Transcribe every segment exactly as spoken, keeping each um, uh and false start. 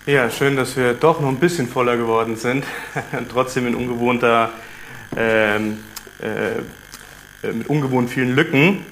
Ja, schön, dass wir doch noch ein bisschen voller geworden sind. Trotzdem in ungewohnter, ähm, äh, mit ungewohnt vielen Lücken.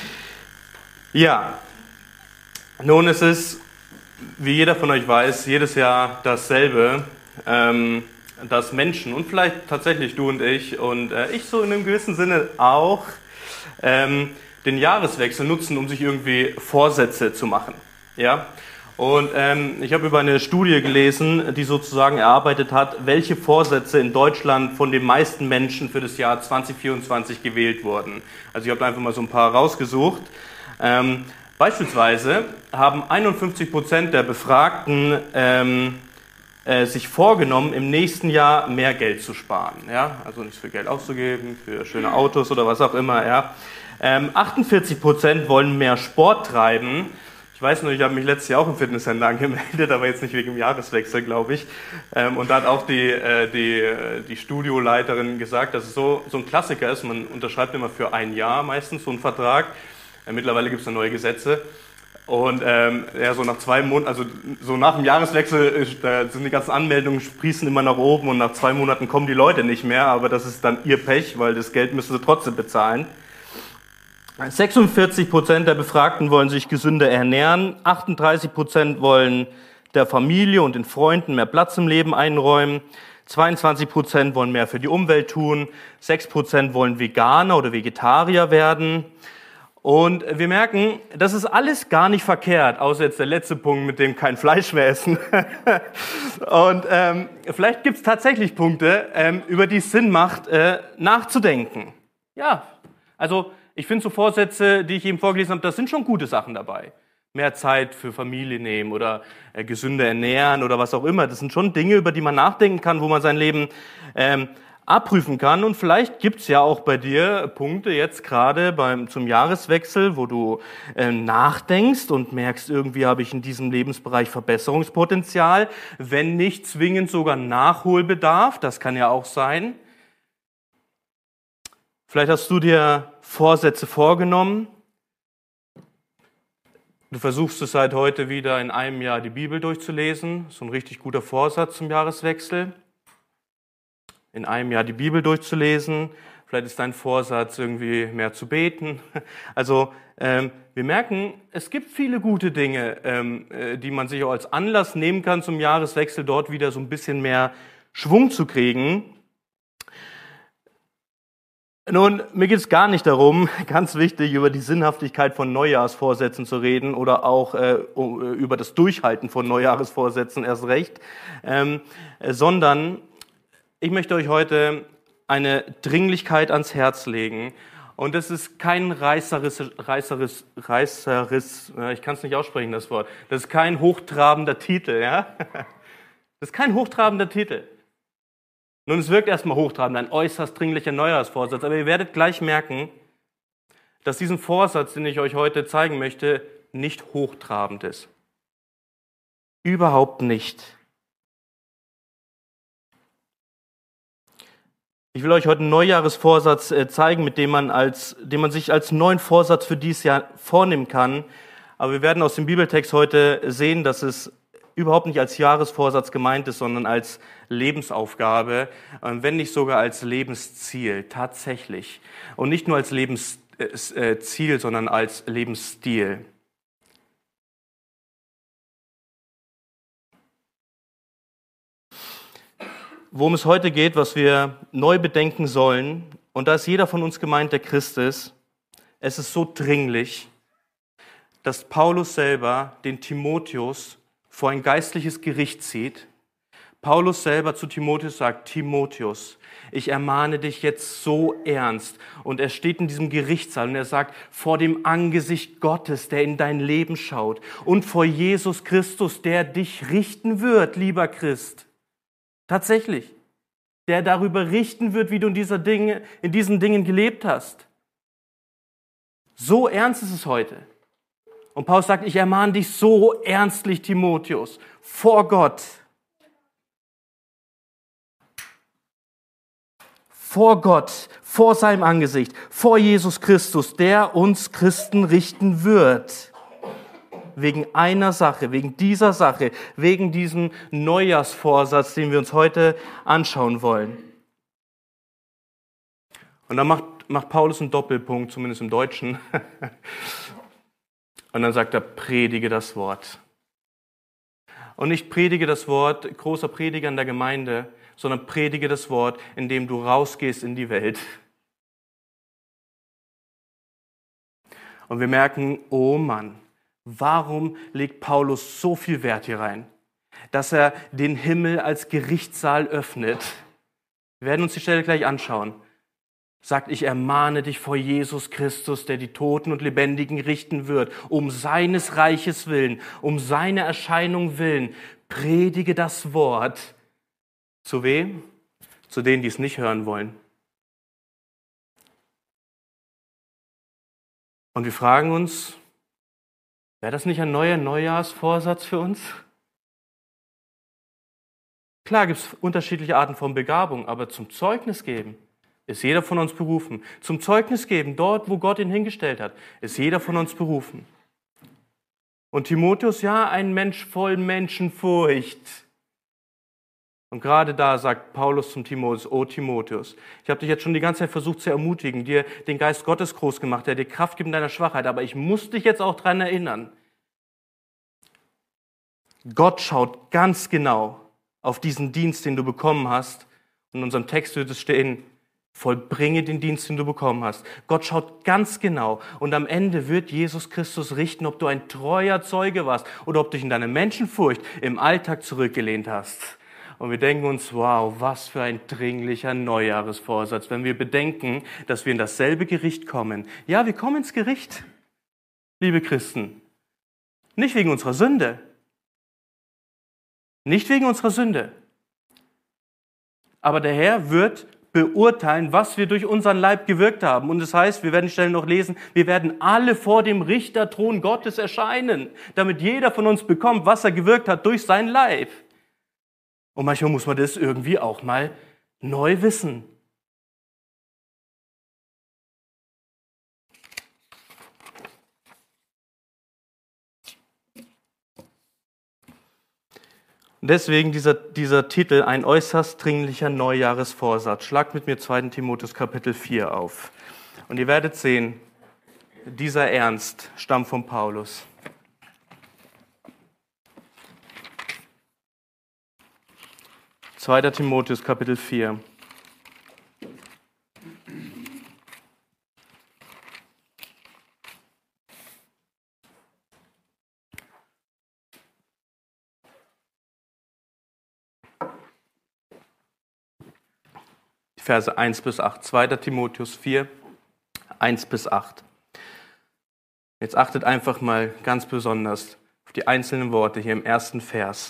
Ja, nun ist es, wie jeder von euch weiß, jedes Jahr dasselbe, ähm, dass Menschen und vielleicht tatsächlich du und ich und äh, ich so in einem gewissen Sinne auch ähm, den Jahreswechsel nutzen, um sich irgendwie Vorsätze zu machen. Ja. Und ähm, ich habe über eine Studie gelesen, die sozusagen erarbeitet hat, welche Vorsätze in Deutschland von den meisten Menschen für das Jahr zwanzig vierundzwanzig gewählt wurden. Also ich habe einfach mal so ein paar rausgesucht. Ähm, beispielsweise haben einundfünfzig Prozent der Befragten ähm, äh, sich vorgenommen, im nächsten Jahr mehr Geld zu sparen. Ja? Also nicht für Geld auszugeben, für schöne Autos oder was auch immer. Ja? Ähm, achtundvierzig Prozent wollen mehr Sport treiben. Ich weiß nur, ich habe mich letztes Jahr auch im Fitnesscenter angemeldet, aber jetzt nicht wegen dem Jahreswechsel, glaube ich. Und da hat auch die, die, die Studioleiterin gesagt, dass es so, so ein Klassiker ist. Man unterschreibt immer für ein Jahr meistens so einen Vertrag. Mittlerweile gibt es neue Gesetze. Und ähm, ja, so nach zwei Monaten, also so nach dem Jahreswechsel, da sind die ganzen Anmeldungen, sprießen immer nach oben und nach zwei Monaten kommen die Leute nicht mehr. Aber das ist dann ihr Pech, weil das Geld müssen sie trotzdem bezahlen. sechsundvierzig Prozent der Befragten wollen sich gesünder ernähren, achtunddreißig Prozent wollen der Familie und den Freunden mehr Platz im Leben einräumen, zweiundzwanzig Prozent wollen mehr für die Umwelt tun, sechs Prozent wollen Veganer oder Vegetarier werden. Und wir merken, das ist alles gar nicht verkehrt, außer jetzt der letzte Punkt mit dem kein Fleisch mehr essen. Und ähm, vielleicht gibt es tatsächlich Punkte, ähm, über die es Sinn macht, äh, nachzudenken. Ja, also ich finde so Vorsätze, die ich eben vorgelesen habe, das sind schon gute Sachen dabei. Mehr Zeit für Familie nehmen oder äh, gesünder ernähren oder was auch immer. Das sind schon Dinge, über die man nachdenken kann, wo man sein Leben ähm, abprüfen kann. Und vielleicht gibt's ja auch bei dir Punkte jetzt gerade beim zum Jahreswechsel, wo du äh, nachdenkst und merkst, irgendwie habe ich in diesem Lebensbereich Verbesserungspotenzial, wenn nicht zwingend sogar Nachholbedarf. Das kann ja auch sein. Vielleicht hast du dir Vorsätze vorgenommen. Du versuchst es seit heute wieder in einem Jahr die Bibel durchzulesen. So ein richtig guter Vorsatz zum Jahreswechsel. In einem Jahr die Bibel durchzulesen. Vielleicht ist dein Vorsatz irgendwie mehr zu beten. Also ähm, wir merken, es gibt viele gute Dinge, ähm, die man sich auch als Anlass nehmen kann, zum Jahreswechsel dort wieder so ein bisschen mehr Schwung zu kriegen. Nun, mir geht es gar nicht darum, ganz wichtig, über die Sinnhaftigkeit von Neujahrsvorsätzen zu reden oder auch äh, über das Durchhalten von Neujahrsvorsätzen erst recht, ähm, sondern ich möchte euch heute eine Dringlichkeit ans Herz legen. Und das ist kein reißeris, reißeris, reißeris, ich kann es nicht aussprechen, das Wort. Das ist kein hochtrabender Titel, ja? Das ist kein hochtrabender Titel. Nun, es wirkt erstmal hochtrabend, ein äußerst dringlicher Neujahrsvorsatz, aber ihr werdet gleich merken, dass diesen Vorsatz, den ich euch heute zeigen möchte, nicht hochtrabend ist. Überhaupt nicht. Ich will euch heute einen Neujahresvorsatz zeigen, mit dem man, als, den man sich als neuen Vorsatz für dieses Jahr vornehmen kann. Aber wir werden aus dem Bibeltext heute sehen, dass es überhaupt nicht als Jahresvorsatz gemeint ist, sondern als Lebensaufgabe, wenn nicht sogar als Lebensziel, tatsächlich. Und nicht nur als Lebensziel, sondern als Lebensstil. Worum es heute geht, was wir neu bedenken sollen, und da ist jeder von uns gemeint, der Christ ist, es ist so dringlich, dass Paulus selber den Timotheus vor ein geistliches Gericht zieht. Paulus selber zu Timotheus sagt, Timotheus, ich ermahne dich jetzt so ernst. Und er steht in diesem Gerichtssaal und er sagt, vor dem Angesicht Gottes, der in dein Leben schaut, und vor Jesus Christus, der dich richten wird, lieber Christ. Tatsächlich. Der darüber richten wird, wie du in, dieser Dinge, in diesen Dingen gelebt hast. So ernst ist es heute. Und Paulus sagt, ich ermahne dich so ernstlich, Timotheus, vor Gott. Vor Gott, vor seinem Angesicht, vor Jesus Christus, der uns Christen richten wird. wegen einer Sache, wegen dieser Sache, wegen diesem Neujahrsvorsatz, den wir uns heute anschauen wollen. Und dann macht, macht Paulus einen Doppelpunkt, zumindest im Deutschen. Und dann sagt er, predige das Wort. Und nicht predige das Wort, großer Prediger in der Gemeinde, sondern predige das Wort, indem du rausgehst in die Welt. Und wir merken, oh Mann, warum legt Paulus so viel Wert hier rein? Dass er den Himmel als Gerichtssaal öffnet. Wir werden uns die Stelle gleich anschauen. Sagt, ich ermahne dich vor Jesus Christus, der die Toten und Lebendigen richten wird, um seines Reiches willen, um seine Erscheinung willen. Predige das Wort. Zu wem? Zu denen, die es nicht hören wollen. Und wir fragen uns, wäre das nicht ein neuer Neujahrsvorsatz für uns? Klar gibt es unterschiedliche Arten von Begabung, aber zum Zeugnis geben ist jeder von uns berufen. Zum Zeugnis geben, dort, wo Gott ihn hingestellt hat, ist jeder von uns berufen. Und Timotheus, ja, ein Mensch voll Menschenfurcht. Und gerade da sagt Paulus zum Timotheus, oh Timotheus, ich habe dich jetzt schon die ganze Zeit versucht zu ermutigen, dir den Geist Gottes groß gemacht, der dir Kraft gibt in deiner Schwachheit, aber ich muss dich jetzt auch daran erinnern. Gott schaut ganz genau auf diesen Dienst, den du bekommen hast. In unserem Text wird es stehen, vollbringe den Dienst, den du bekommen hast. Gott schaut ganz genau und am Ende wird Jesus Christus richten, ob du ein treuer Zeuge warst oder ob du dich in deiner Menschenfurcht im Alltag zurückgelehnt hast. Und wir denken uns, wow, was für ein dringlicher Neujahresvorsatz, wenn wir bedenken, dass wir in dasselbe Gericht kommen. Ja, wir kommen ins Gericht, liebe Christen. Nicht wegen unserer Sünde. Nicht wegen unserer Sünde. Aber der Herr wird beurteilen, was wir durch unseren Leib gewirkt haben. Und das heißt, wir werden die Stelle noch lesen, wir werden alle vor dem Richterthron Gottes erscheinen, damit jeder von uns bekommt, was er gewirkt hat durch sein Leib. Und manchmal muss man das irgendwie auch mal neu wissen. Deswegen dieser, dieser Titel, ein äußerst dringlicher Neujahresvorsatz. Schlagt mit mir zweiten Timotheus Kapitel vier auf. Und ihr werdet sehen, dieser Ernst stammt von Paulus. zweiter Timotheus Kapitel vier. Verse eins bis acht. zweiter Timotheus vier, eins bis acht. Jetzt achtet einfach mal ganz besonders auf die einzelnen Worte hier im ersten Vers.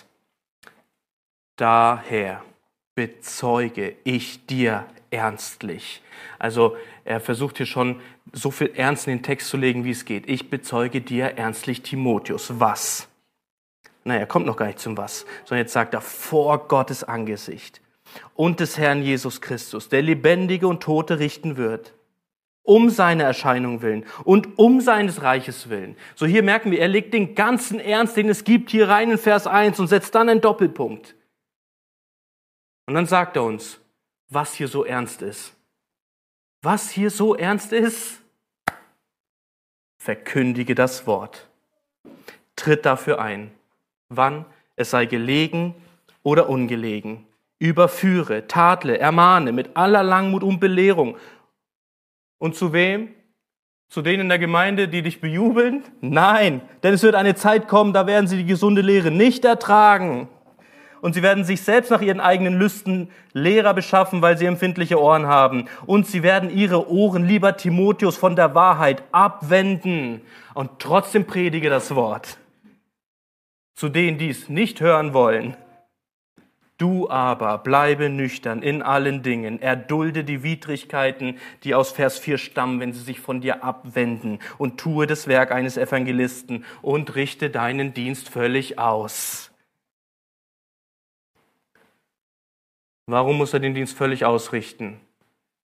Daher bezeuge ich dir ernstlich. Also er versucht hier schon so viel Ernst in den Text zu legen, wie es geht. Ich bezeuge dir ernstlich, Timotheus. Was? Naja, er kommt noch gar nicht zum Was, sondern jetzt sagt er, vor Gottes Angesicht und des Herrn Jesus Christus, der Lebendige und Tote richten wird, um seine Erscheinung willen und um seines Reiches willen. So hier merken wir, er legt den ganzen Ernst, den es gibt, hier rein in Vers eins und setzt dann einen Doppelpunkt. Und dann sagt er uns, was hier so ernst ist. Was hier so ernst ist? Verkündige das Wort. Tritt dafür ein. Wann? Es sei gelegen oder ungelegen. Überführe, tadle, ermahne mit aller Langmut und Belehrung. Und zu wem? Zu denen in der Gemeinde, die dich bejubeln? Nein, denn es wird eine Zeit kommen, da werden sie die gesunde Lehre nicht ertragen. Und sie werden sich selbst nach ihren eigenen Lüsten Lehrer beschaffen, weil sie empfindliche Ohren haben. Und sie werden ihre Ohren, lieber Timotheus, von der Wahrheit abwenden. Und trotzdem predige das Wort. Zu denen, die es nicht hören wollen. Du aber bleibe nüchtern in allen Dingen, erdulde die Widrigkeiten, die aus Vers vier stammen, wenn sie sich von dir abwenden, und tue das Werk eines Evangelisten und richte deinen Dienst völlig aus. Warum muss er den Dienst völlig ausrichten?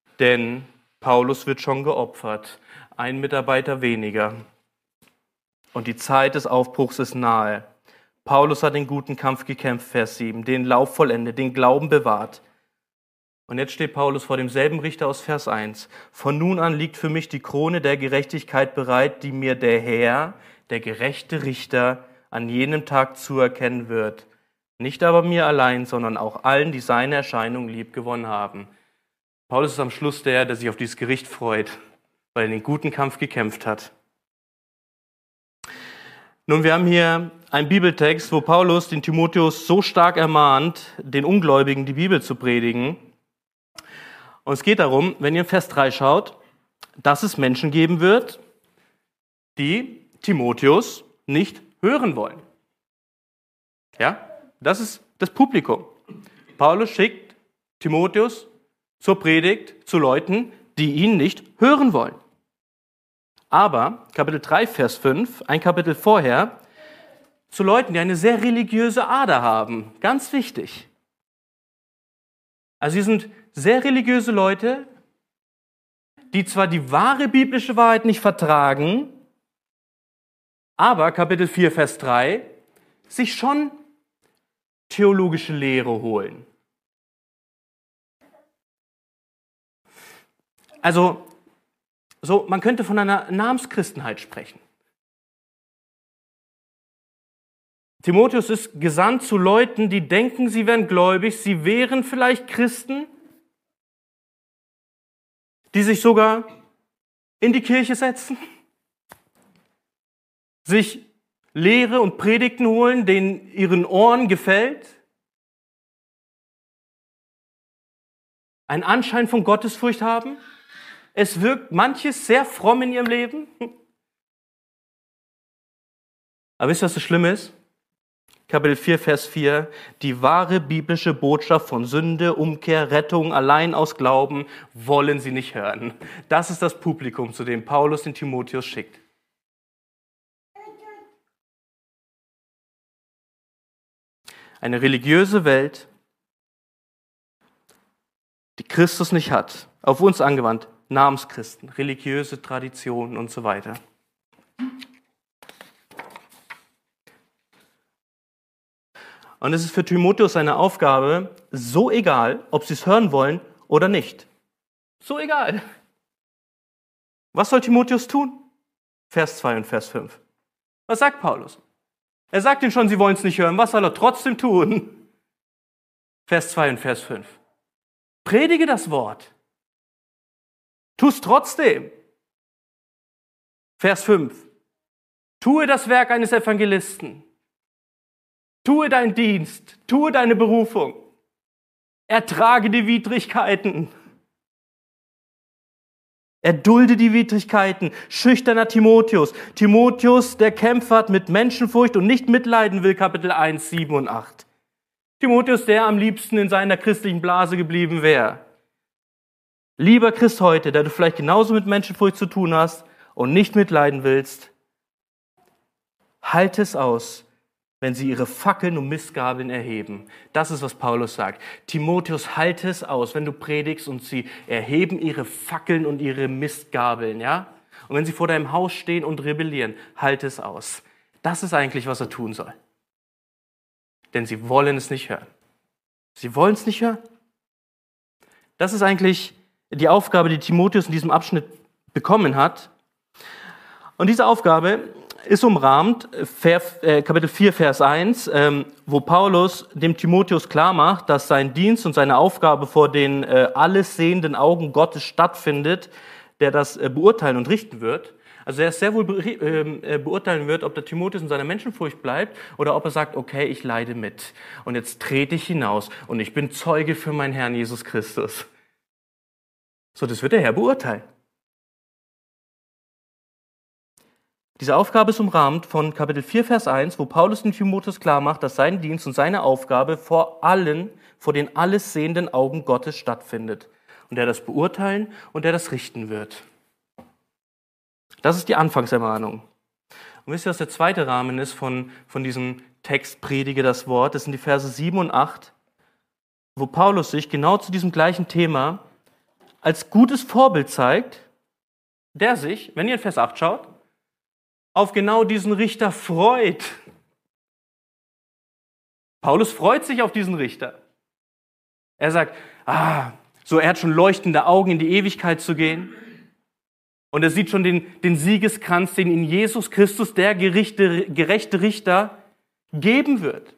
Denn Paulus wird schon geopfert, ein Mitarbeiter weniger. und die Zeit des Aufbruchs ist nahe. Paulus hat den guten Kampf gekämpft, Vers sieben, den Lauf vollendet, den Glauben bewahrt. Und jetzt steht Paulus vor demselben Richter aus Vers eins. Von nun an liegt für mich die Krone der Gerechtigkeit bereit, die mir der Herr, der gerechte Richter, an jenem Tag zuerkennen wird. Nicht aber mir allein, sondern auch allen, die seine Erscheinung liebgewonnen haben. Paulus ist am Schluss der, der sich auf dieses Gericht freut, weil er den guten Kampf gekämpft hat. Nun, wir haben hier einen Bibeltext, wo Paulus den Timotheus so stark ermahnt, den Ungläubigen die Bibel zu predigen. Und es geht darum, wenn ihr in Vers drei schaut, dass es Menschen geben wird, die Timotheus nicht hören wollen. Ja, das ist das Publikum. Paulus schickt Timotheus zur Predigt zu Leuten, die ihn nicht hören wollen. Aber, Kapitel drei, Vers fünf, ein Kapitel vorher, zu Leuten, die eine sehr religiöse Ader haben. Ganz wichtig. Also sie sind sehr religiöse Leute, die zwar die wahre biblische Wahrheit nicht vertragen, aber, Kapitel vier, Vers drei, sich schon theologische Lehre holen. Also, so, man könnte von einer Namenschristenheit sprechen. Timotheus ist gesandt zu Leuten, die denken, sie wären gläubig, sie wären vielleicht Christen, die sich sogar in die Kirche setzen, sich Lehre und Predigten holen, denen ihren Ohren gefällt, einen Anschein von Gottesfurcht haben. Es wirkt manches sehr fromm in ihrem Leben. Aber wisst ihr, was das Schlimme ist? Kapitel vier, Vers vier. Die wahre biblische Botschaft von Sünde, Umkehr, Rettung, allein aus Glauben wollen sie nicht hören. Das ist das Publikum, zu dem Paulus den Timotheus schickt. Eine religiöse Welt, die Christus nicht hat, auf uns angewandt. Namenschristen, religiöse Traditionen und so weiter. Und es ist für Timotheus eine Aufgabe, so egal, ob sie es hören wollen oder nicht. So egal. Was soll Timotheus tun? Vers zwei und Vers fünf. Was sagt Paulus? Er sagt ihnen schon, sie wollen es nicht hören. Was soll er trotzdem tun? Vers zwei und Vers fünf. Predige das Wort. Tu es trotzdem. Vers fünf. Tue das Werk eines Evangelisten. Tue deinen Dienst. Tue deine Berufung. Ertrage die Widrigkeiten. Erdulde die Widrigkeiten. Schüchterner Timotheus. Timotheus, der kämpft mit Menschenfurcht und nicht mitleiden will, Kapitel eins, sieben und acht. Timotheus, der am liebsten in seiner christlichen Blase geblieben wäre. Lieber Christ heute, der du vielleicht genauso mit Menschenfurcht zu tun hast und nicht mitleiden willst, halte es aus, wenn sie ihre Fackeln und Mistgabeln erheben. Das ist, was Paulus sagt. Timotheus, halte es aus, wenn du predigst und sie erheben ihre Fackeln und ihre Mistgabeln, ja? Und wenn sie vor deinem Haus stehen und rebellieren, halte es aus. Das ist eigentlich, was er tun soll. Denn sie wollen es nicht hören. Sie wollen es nicht hören. Das ist eigentlich die Aufgabe, die Timotheus in diesem Abschnitt bekommen hat. Und diese Aufgabe ist umrahmt, Kapitel vier, Vers eins, wo Paulus dem Timotheus klarmacht, dass sein Dienst und seine Aufgabe vor den alles sehenden Augen Gottes stattfindet, der das beurteilen und richten wird. Also er sehr wohl beurteilen wird, ob der Timotheus in seiner Menschenfurcht bleibt oder ob er sagt, okay, ich leide mit und jetzt trete ich hinaus und ich bin Zeuge für meinen Herrn Jesus Christus. So, das wird der Herr beurteilen. Diese Aufgabe ist umrahmt von Kapitel vier, Vers eins, wo Paulus dem Timotheus klar macht, dass sein Dienst und seine Aufgabe vor allen, vor den alles sehenden Augen Gottes stattfindet. Und der das beurteilen und der das richten wird. Das ist die Anfangsermahnung. Und wisst ihr, was der zweite Rahmen ist von, von diesem Text Predige das Wort? Das sind die Verse sieben und acht, wo Paulus sich genau zu diesem gleichen Thema als gutes Vorbild zeigt, der sich, wenn ihr in Vers acht schaut, auf genau diesen Richter freut. Paulus freut sich auf diesen Richter. Er sagt, ah, so er hat schon leuchtende Augen, in die Ewigkeit zu gehen. Und er sieht schon den, den Siegeskranz, den ihn Jesus Christus, der gerichte, gerechte Richter, geben wird.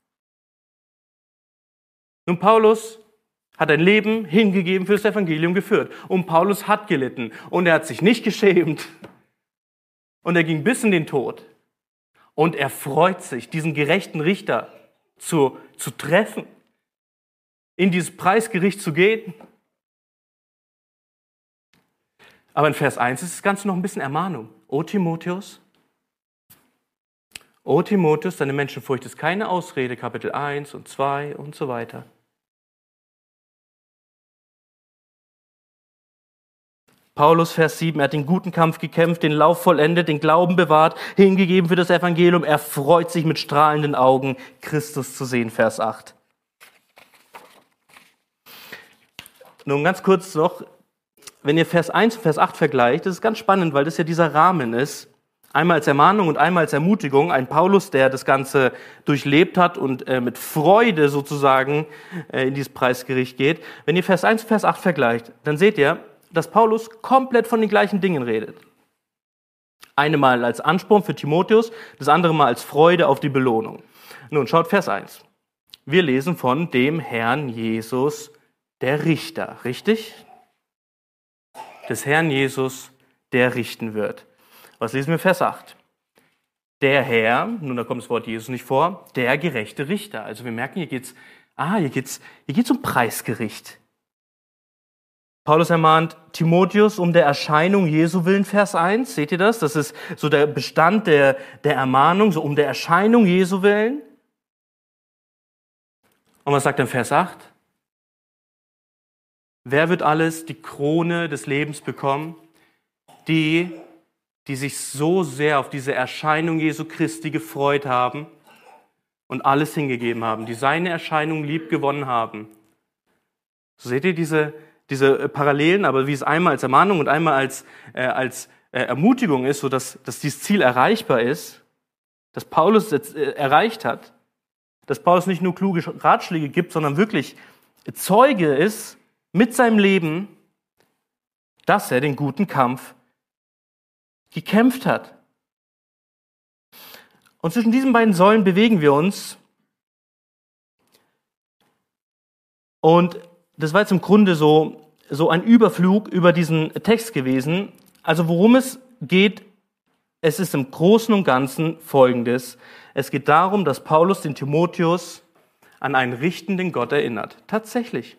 Nun, Paulus hat ein Leben hingegeben, für das Evangelium geführt. Und Paulus hat gelitten. Und er hat sich nicht geschämt. Und er ging bis in den Tod. Und er freut sich, diesen gerechten Richter zu, zu treffen, in dieses Preisgericht zu gehen. Aber in Vers eins ist das Ganze noch ein bisschen Ermahnung. O Timotheus, O Timotheus, deine Menschenfurcht ist keine Ausrede, Kapitel eins und zwei und so weiter. Paulus, Vers sieben, er hat den guten Kampf gekämpft, den Lauf vollendet, den Glauben bewahrt, hingegeben für das Evangelium. Er freut sich mit strahlenden Augen, Christus zu sehen, Vers acht. Nun ganz kurz noch, wenn ihr Vers eins und Vers acht vergleicht, das ist ganz spannend, weil das ja dieser Rahmen ist. Einmal als Ermahnung und einmal als Ermutigung. Ein Paulus, der das Ganze durchlebt hat und äh, mit Freude sozusagen äh, in dieses Preisgericht geht. Wenn ihr Vers eins und Vers acht vergleicht, dann seht ihr, dass Paulus komplett von den gleichen Dingen redet. Eine Mal als Ansporn für Timotheus, das andere Mal als Freude auf die Belohnung. Nun, schaut Vers eins. Wir lesen von dem Herrn Jesus, der Richter, richtig? Des Herrn Jesus, der richten wird. Was lesen wir Vers acht? Der Herr, nun da kommt das Wort Jesus nicht vor, der gerechte Richter. Also wir merken, hier geht's, ah, hier geht's, hier geht's um Preisgericht. Paulus ermahnt Timotheus um der Erscheinung Jesu willen, Vers eins. Seht ihr das? Das ist so der Bestand der, der Ermahnung, so um der Erscheinung Jesu willen. Und was sagt dann Vers acht? Wer wird alles die Krone des Lebens bekommen? Die, die sich so sehr auf diese Erscheinung Jesu Christi gefreut haben und alles hingegeben haben, die seine Erscheinung lieb gewonnen haben. So seht ihr diese, diese Parallelen, aber wie es einmal als Ermahnung und einmal als, äh, als äh, Ermutigung ist, sodass dass dieses Ziel erreichbar ist, dass Paulus jetzt äh, erreicht hat, dass Paulus nicht nur kluge Ratschläge gibt, sondern wirklich Zeuge ist mit seinem Leben, dass er den guten Kampf gekämpft hat. Und zwischen diesen beiden Säulen bewegen wir uns. Und das war jetzt im Grunde so, so ein Überflug über diesen Text gewesen. Also worum es geht, es ist im Großen und Ganzen Folgendes. Es geht darum, dass Paulus den Timotheus an einen richtenden Gott erinnert. Tatsächlich.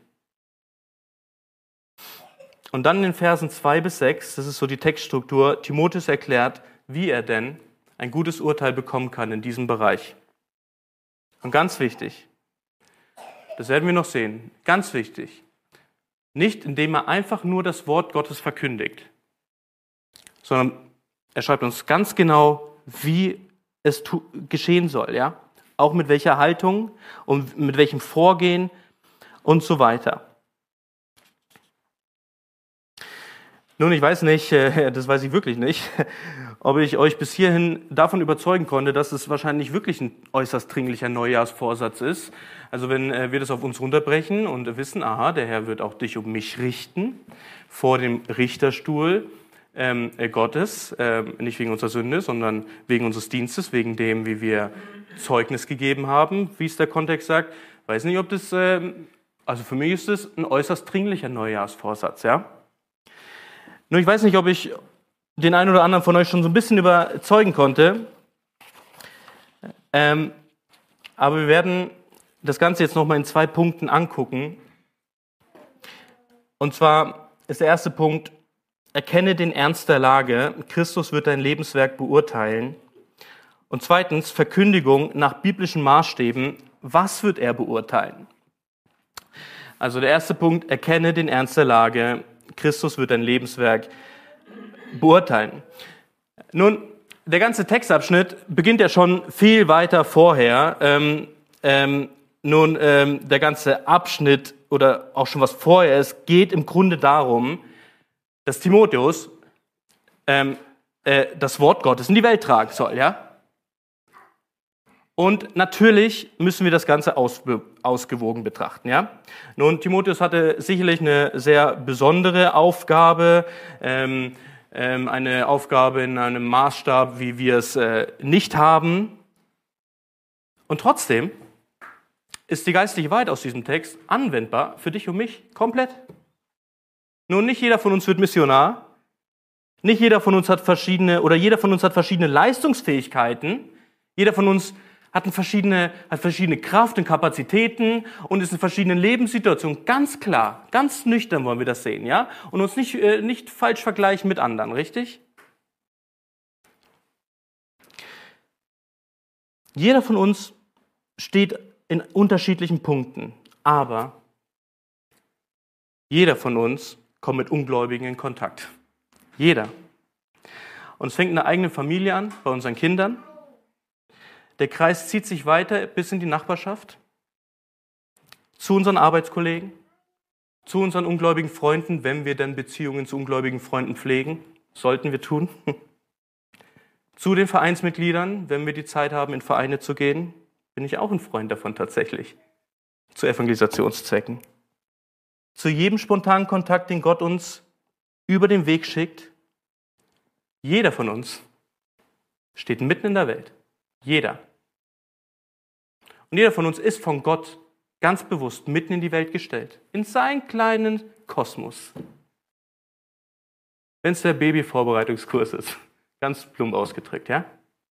Und dann in den Versen zwei bis sechs, das ist so die Textstruktur, Timotheus erklärt, wie er denn ein gutes Urteil bekommen kann in diesem Bereich. Und ganz wichtig, das werden wir noch sehen, ganz wichtig, nicht indem er einfach nur das Wort Gottes verkündigt, sondern er schreibt uns ganz genau, wie es tu- geschehen soll, ja? Auch mit welcher Haltung und mit welchem Vorgehen und so weiter. Nun, ich weiß nicht, das weiß ich wirklich nicht, ob ich euch bis hierhin davon überzeugen konnte, dass es wahrscheinlich wirklich ein äußerst dringlicher Neujahrsvorsatz ist. Also wenn wir das auf uns runterbrechen und wissen, aha, der Herr wird auch dich um mich richten, vor dem Richterstuhl ähm, Gottes, ähm, nicht wegen unserer Sünde, sondern wegen unseres Dienstes, wegen dem, wie wir Zeugnis gegeben haben, wie es der Kontext sagt. Weiß nicht, ob das, ähm, also für mich ist das ein äußerst dringlicher Neujahrsvorsatz, ja. Nur ich weiß nicht, ob ich den einen oder anderen von euch schon so ein bisschen überzeugen konnte. Ähm, aber wir werden das Ganze jetzt nochmal in zwei Punkten angucken. Und zwar ist der erste Punkt, erkenne den Ernst der Lage. Christus wird dein Lebenswerk beurteilen. Und zweitens, Verkündigung nach biblischen Maßstäben. Was wird er beurteilen? Also der erste Punkt, erkenne den Ernst der Lage. Christus wird dein Lebenswerk beurteilen. Nun, der ganze Textabschnitt beginnt ja schon viel weiter vorher. Ähm, ähm, nun, ähm, der ganze Abschnitt oder auch schon was vorher ist, geht im Grunde darum, dass Timotheus ähm, äh, das Wort Gottes in die Welt tragen soll, ja? Und natürlich müssen wir das Ganze ausbe- ausgewogen betrachten, ja? Nun, Timotheus hatte sicherlich eine sehr besondere Aufgabe, ähm, ähm, eine Aufgabe in einem Maßstab, wie wir es äh, nicht haben. Und trotzdem ist die geistliche Wahrheit aus diesem Text anwendbar für dich und mich komplett. Nun, nicht jeder von uns wird Missionar, nicht jeder von uns hat verschiedene, oder jeder von uns hat verschiedene Leistungsfähigkeiten, jeder von uns hat verschiedene, hat verschiedene Kraft und Kapazitäten und ist in verschiedenen Lebenssituationen. Ganz klar, ganz nüchtern wollen wir das sehen, ja? Und uns nicht, äh, nicht falsch vergleichen mit anderen, richtig? Jeder von uns steht in unterschiedlichen Punkten, aber jeder von uns kommt mit Ungläubigen in Kontakt. Jeder. Und es fängt in der eigenen Familie an, bei unseren Kindern. Der Kreis zieht sich weiter bis in die Nachbarschaft, zu unseren Arbeitskollegen, zu unseren ungläubigen Freunden, wenn wir denn Beziehungen zu ungläubigen Freunden pflegen, sollten wir tun. Zu den Vereinsmitgliedern, wenn wir die Zeit haben, in Vereine zu gehen, bin ich auch ein Freund davon tatsächlich, zu Evangelisationszwecken. Zu jedem spontanen Kontakt, den Gott uns über den Weg schickt. Jeder von uns steht mitten in der Welt. Jeder. Und jeder von uns ist von Gott ganz bewusst mitten in die Welt gestellt. In seinen kleinen Kosmos. Wenn es der Babyvorbereitungskurs ist. Ganz plump ausgedrückt, ja?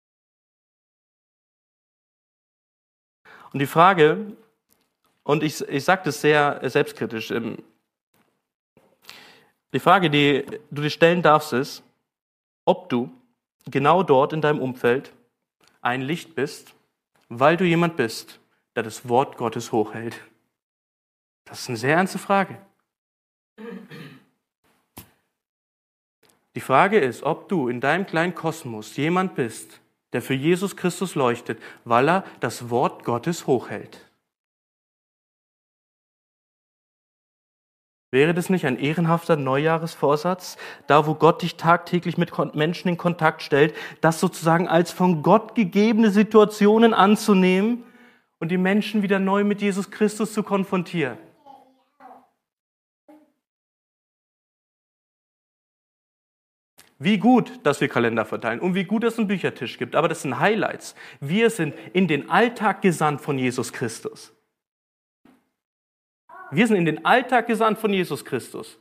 Und die Frage, und ich, ich sage das sehr selbstkritisch, die Frage, die du dir stellen darfst, ist, ob du genau dort in deinem Umfeld ein Licht bist, weil du jemand bist, der das Wort Gottes hochhält. Das ist eine sehr ernste Frage. Die Frage ist, ob du in deinem kleinen Kosmos jemand bist, der für Jesus Christus leuchtet, weil er das Wort Gottes hochhält. Wäre das nicht ein ehrenhafter Neujahresvorsatz, da wo Gott dich tagtäglich mit Menschen in Kontakt stellt, das sozusagen als von Gott gegebene Situationen anzunehmen und die Menschen wieder neu mit Jesus Christus zu konfrontieren? Wie gut, dass wir Kalender verteilen und wie gut, dass es einen Büchertisch gibt, aber das sind Highlights. Wir sind in den Alltag gesandt von Jesus Christus. Wir sind in den Alltag gesandt von Jesus Christus.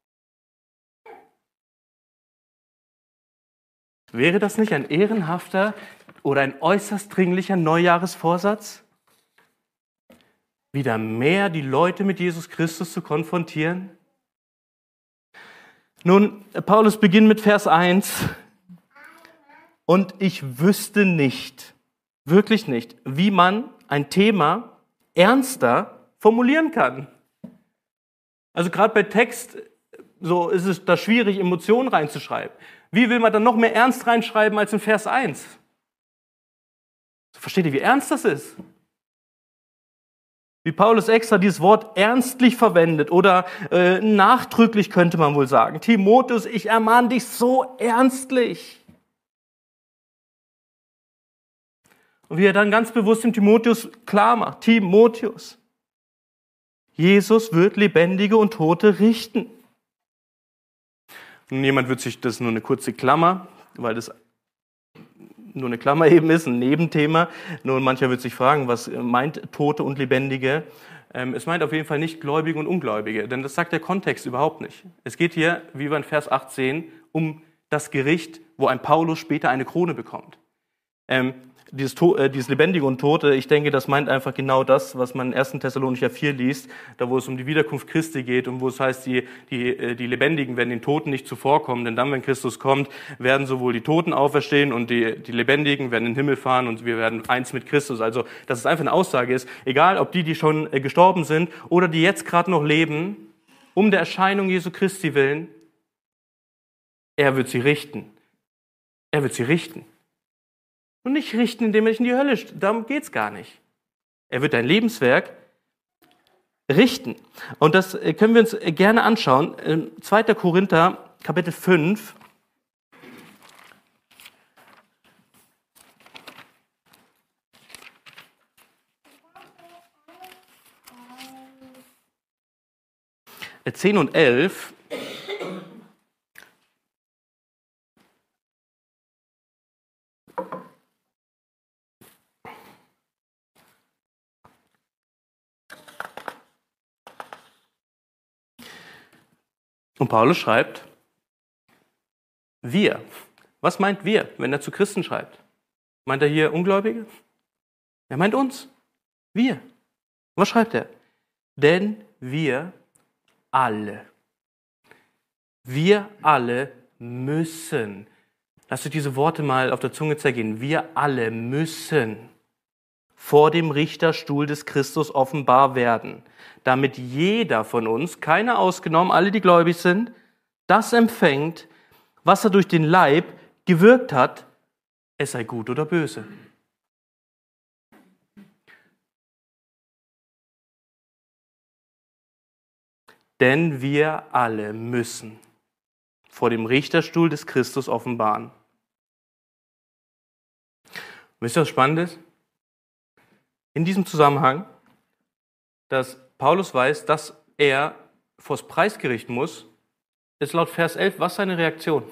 Wäre das nicht ein ehrenhafter oder ein äußerst dringlicher Neujahresvorsatz? Wieder mehr die Leute mit Jesus Christus zu konfrontieren? Nun, Paulus beginnt mit Vers eins. Und ich wüsste nicht, wirklich nicht, wie man ein Thema ernster formulieren kann. Also gerade bei Text, so ist es da schwierig, Emotionen reinzuschreiben. Wie will man dann noch mehr Ernst reinschreiben als in Vers eins? Versteht ihr, wie ernst das ist? Wie Paulus extra dieses Wort ernstlich verwendet oder äh, nachdrücklich könnte man wohl sagen. Timotheus, ich ermahne dich so ernstlich. Und wie er dann ganz bewusst dem Timotheus klar macht, Timotheus, Jesus wird Lebendige und Tote richten. Und jemand wird sich, das ist nur eine kurze Klammer, weil das nur eine Klammer eben ist, ein Nebenthema. Nur mancher wird sich fragen, was meint Tote und Lebendige? Ähm, es meint auf jeden Fall nicht Gläubige und Ungläubige, denn das sagt der Kontext überhaupt nicht. Es geht hier, wie wir in Vers acht sehen, um das Gericht, wo ein Paulus später eine Krone bekommt. Ähm, Dieses, äh, dieses Lebendige und Tote, ich denke, das meint einfach genau das, was man in ersten Thessalonicher vier liest, da wo es um die Wiederkunft Christi geht und wo es heißt, die, die, die Lebendigen werden den Toten nicht zuvorkommen, denn dann, wenn Christus kommt, werden sowohl die Toten auferstehen und die, die Lebendigen werden in den Himmel fahren und wir werden eins mit Christus. Also, dass es einfach eine Aussage ist, egal ob die, die schon äh, gestorben sind oder die jetzt gerade noch leben, um der Erscheinung Jesu Christi willen, er wird sie richten. Er wird sie richten. Und nicht richten, indem er dich in die Hölle st- darum geht es gar nicht. Er wird dein Lebenswerk richten. Und das können wir uns gerne anschauen. zweiter Korinther, Kapitel fünf. zehn und elf und Paulus schreibt, wir. Was meint wir, wenn er zu Christen schreibt? Meint er hier Ungläubige? Er meint uns. Wir. Was schreibt er? Denn wir alle. Wir alle müssen. Lasst euch diese Worte mal auf der Zunge zergehen. Wir alle müssen vor dem Richterstuhl des Christus offenbar werden, damit jeder von uns, keiner ausgenommen, alle, die gläubig sind, das empfängt, was er durch den Leib gewirkt hat, es sei gut oder böse. Denn wir alle müssen vor dem Richterstuhl des Christus offenbaren. Wisst ihr, was spannend ist? In diesem Zusammenhang, dass Paulus weiß, dass er vors Preisgericht muss, ist laut Vers elf, was seine Reaktion?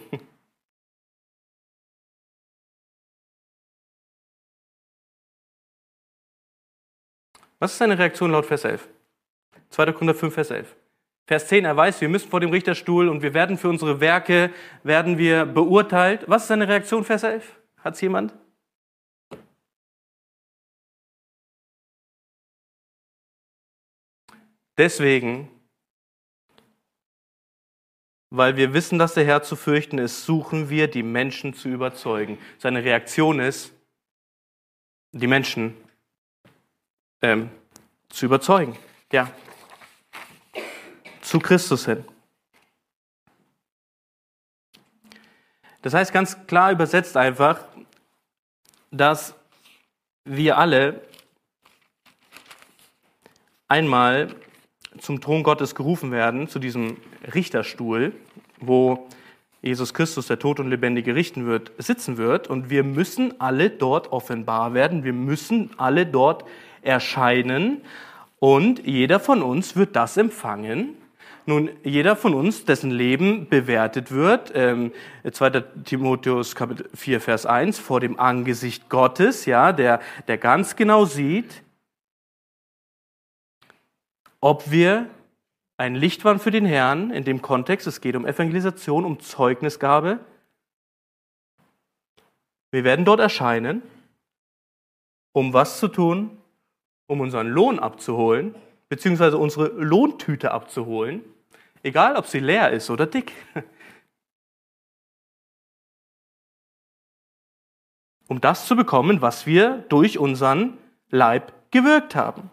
Was ist seine Reaktion laut Vers elf? zweiter Korinther fünf, Vers elf. Vers zehn, er weiß, wir müssen vor dem Richterstuhl und wir werden für unsere Werke, werden wir beurteilt. Was ist seine Reaktion, Vers elf? Hat's jemand? Deswegen, weil wir wissen, dass der Herr zu fürchten ist, suchen wir, die Menschen zu überzeugen. Seine Reaktion ist, die Menschen ähm, zu überzeugen. Ja. Zu Christus hin. Das heißt ganz klar übersetzt einfach, dass wir alle einmal zum Thron Gottes gerufen werden, zu diesem Richterstuhl, wo Jesus Christus, der Tod und Lebendige, richten wird, sitzen wird. Und wir müssen alle dort offenbar werden. Wir müssen alle dort erscheinen. Und jeder von uns wird das empfangen. Nun, jeder von uns, dessen Leben bewertet wird, ähm, zweiter Timotheus Kapitel vier, Vers eins, vor dem Angesicht Gottes, ja, der, der ganz genau sieht, ob wir ein Licht waren für den Herrn, in dem Kontext, es geht um Evangelisation, um Zeugnisgabe. Wir werden dort erscheinen, um was zu tun? Um unseren Lohn abzuholen, beziehungsweise unsere Lohntüte abzuholen, egal ob sie leer ist oder dick. Um das zu bekommen, was wir durch unseren Leib gewirkt haben.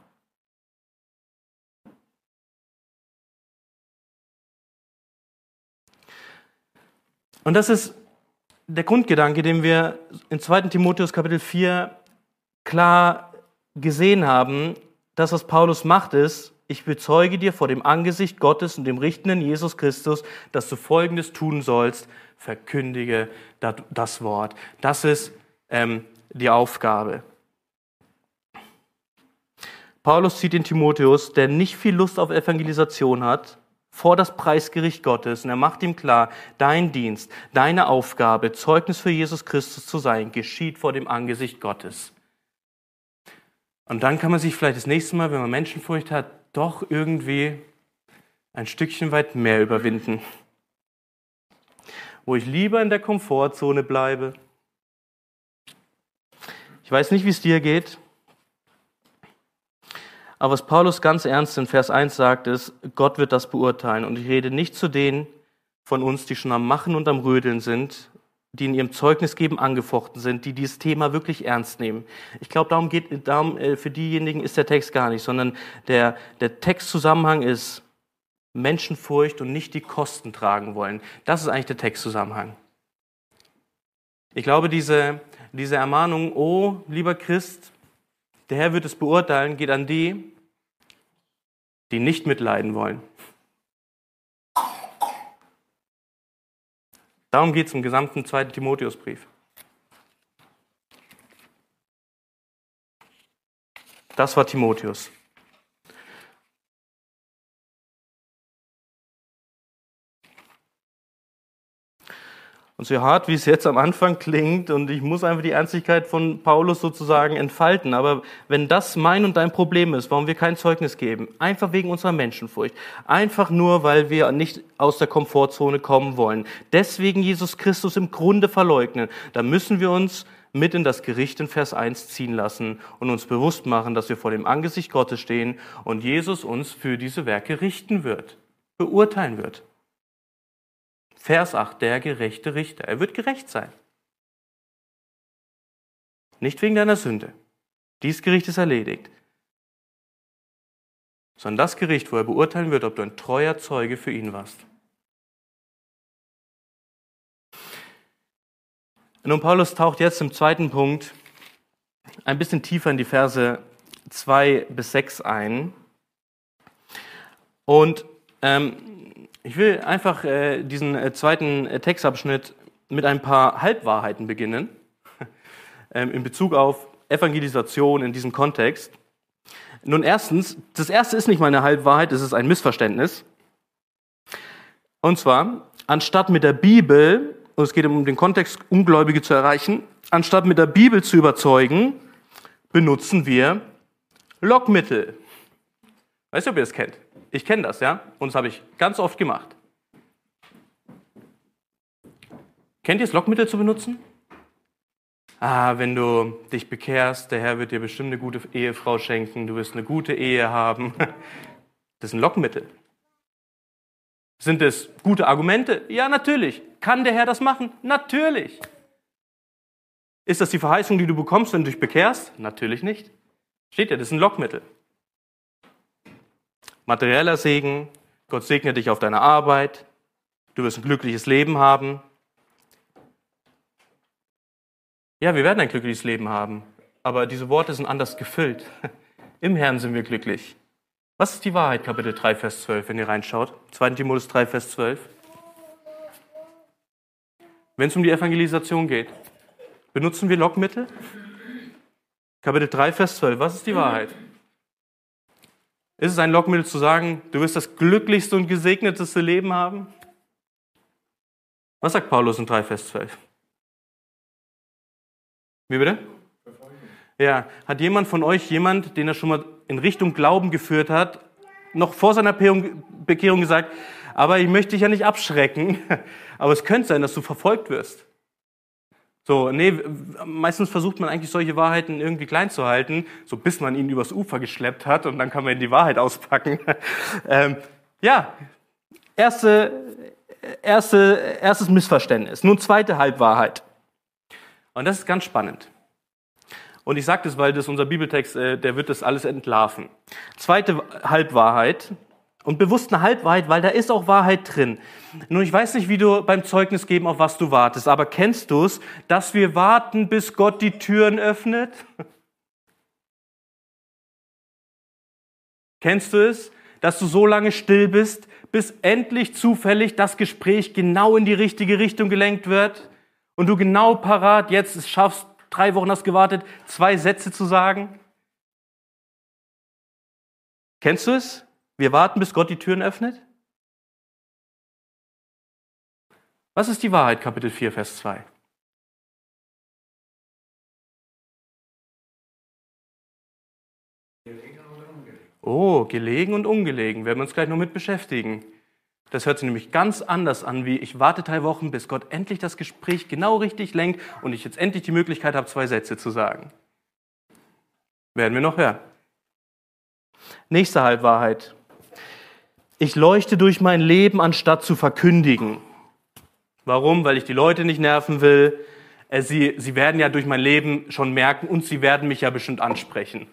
Und das ist der Grundgedanke, den wir in zweiter Timotheus Kapitel vier klar gesehen haben. Das, was Paulus macht, ist, ich bezeuge dir vor dem Angesicht Gottes und dem richtenden Jesus Christus, dass du Folgendes tun sollst, verkündige das Wort. Das ist ähm, die Aufgabe. Paulus zieht den Timotheus, der nicht viel Lust auf Evangelisation hat, vor das Preisgericht Gottes, und er macht ihm klar, dein Dienst, deine Aufgabe, Zeugnis für Jesus Christus zu sein, geschieht vor dem Angesicht Gottes. Und dann kann man sich vielleicht das nächste Mal, wenn man Menschenfurcht hat, doch irgendwie ein Stückchen weit mehr überwinden. Wo ich lieber in der Komfortzone bleibe. Ich weiß nicht, wie es dir geht. Aber was Paulus ganz ernst in Vers eins sagt, ist, Gott wird das beurteilen. Und ich rede nicht zu denen von uns, die schon am Machen und am Rödeln sind, die in ihrem Zeugnis geben angefochten sind, die dieses Thema wirklich ernst nehmen. Ich glaube, darum geht, darum, für diejenigen ist der Text gar nicht, sondern der, der Textzusammenhang ist Menschenfurcht und nicht die Kosten tragen wollen. Das ist eigentlich der Textzusammenhang. Ich glaube, diese, diese Ermahnung, oh, lieber Christ, der Herr wird es beurteilen, geht an die, die nicht mitleiden wollen. Darum geht es im gesamten zweiten Timotheusbrief. Das war Timotheus. Und so hart, wie es jetzt am Anfang klingt, und ich muss einfach die Ernstigkeit von Paulus sozusagen entfalten, aber wenn das mein und dein Problem ist, warum wir kein Zeugnis geben, einfach wegen unserer Menschenfurcht, einfach nur, weil wir nicht aus der Komfortzone kommen wollen, deswegen Jesus Christus im Grunde verleugnen, dann müssen wir uns mit in das Gericht in Vers eins ziehen lassen und uns bewusst machen, dass wir vor dem Angesicht Gottes stehen und Jesus uns für diese Werke richten wird, beurteilen wird. Vers acht, der gerechte Richter. Er wird gerecht sein. Nicht wegen deiner Sünde. Dies Gericht ist erledigt. Sondern das Gericht, wo er beurteilen wird, ob du ein treuer Zeuge für ihn warst. Nun, Paulus taucht jetzt im zweiten Punkt ein bisschen tiefer in die Verse zwei bis sechs ein. Und ähm, ich will einfach äh, diesen äh, zweiten äh, Textabschnitt mit ein paar Halbwahrheiten beginnen, ähm, in Bezug auf Evangelisation in diesem Kontext. Nun erstens, das erste ist nicht mal eine Halbwahrheit, es ist ein Missverständnis. Und zwar, anstatt mit der Bibel, und es geht um den Kontext, Ungläubige zu erreichen, anstatt mit der Bibel zu überzeugen, benutzen wir Lockmittel. Weißt du, ob ihr das kennt? Ich kenne das, ja? Und das habe ich ganz oft gemacht. Kennt ihr es, Lockmittel zu benutzen? Ah, wenn du dich bekehrst, der Herr wird dir bestimmt eine gute Ehefrau schenken, du wirst eine gute Ehe haben. Das sind Lockmittel. Sind es gute Argumente? Ja, natürlich. Kann der Herr das machen? Natürlich. Ist das die Verheißung, die du bekommst, wenn du dich bekehrst? Natürlich nicht. Steht ja, das ist ein Lockmittel. Materieller Segen, Gott segne dich auf deiner Arbeit, du wirst ein glückliches Leben haben. Ja, wir werden ein glückliches Leben haben, aber diese Worte sind anders gefüllt. Im Herrn sind wir glücklich. Was ist die Wahrheit, Kapitel drei, Vers zwölf, wenn ihr reinschaut? zweiter Timotheus drei, Vers zwölf. Wenn es um die Evangelisation geht, benutzen wir Lockmittel? Kapitel drei, Vers zwölf, was ist die Wahrheit? Ist es ein Lockmittel zu sagen, du wirst das glücklichste und gesegneteste Leben haben? Was sagt Paulus in drei, Vers zwölf? Wie bitte? Ja, hat jemand von euch, jemand, den er schon mal in Richtung Glauben geführt hat, noch vor seiner Bekehrung gesagt, aber ich möchte dich ja nicht abschrecken, aber es könnte sein, dass du verfolgt wirst. So, nee, meistens versucht man eigentlich solche Wahrheiten irgendwie klein zu halten, so bis man ihn übers Ufer geschleppt hat und dann kann man die Wahrheit auspacken. ähm, ja, erste, erste, erstes Missverständnis. Nun zweite Halbwahrheit. Und das ist ganz spannend. Und ich sage das, weil das unser Bibeltext, äh, der wird das alles entlarven. Zweite Halbwahrheit. Und bewusst eine Halbwahrheit, weil da ist auch Wahrheit drin. Nun, ich weiß nicht, wie du beim Zeugnis geben, auf was du wartest, aber kennst du es, dass wir warten, bis Gott die Türen öffnet? Kennst du es, dass du so lange still bist, bis endlich zufällig das Gespräch genau in die richtige Richtung gelenkt wird und du genau parat jetzt es schaffst, drei Wochen hast gewartet, zwei Sätze zu sagen? Kennst du es? Wir warten, bis Gott die Türen öffnet? Was ist die Wahrheit, Kapitel vier, Vers zwei? Oh, gelegen und ungelegen, werden wir uns gleich noch mit beschäftigen. Das hört sich nämlich ganz anders an, wie ich warte drei Wochen, bis Gott endlich das Gespräch genau richtig lenkt und ich jetzt endlich die Möglichkeit habe, zwei Sätze zu sagen. Werden wir noch hören. Nächste Halbwahrheit. Ich leuchte durch mein Leben, anstatt zu verkündigen. Warum? Weil ich die Leute nicht nerven will. Sie, sie werden ja durch mein Leben schon merken und sie werden mich ja bestimmt ansprechen.